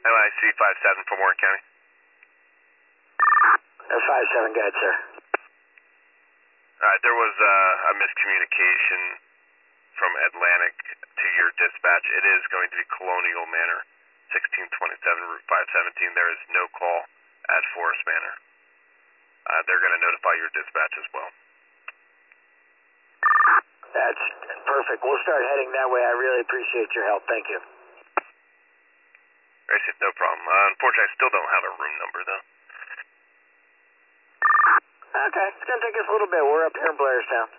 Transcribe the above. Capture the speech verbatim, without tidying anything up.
M I C five seven from Warren County. That's five seven, go ahead, sir. Alright, there was uh, a miscommunication from Atlantic to your dispatch. It is going to be Colonial Manor, sixteen twenty-seven, Route five seventeen. There is no call at Forest Manor. Uh, they're going to notify your dispatch as well. That's perfect. We'll start heading that way. I really appreciate your help. Thank you. Racing, no problem. Uh, unfortunately, I still don't have a room number, though. Okay, it's going to take us a little bit. We're up here in Blairstown.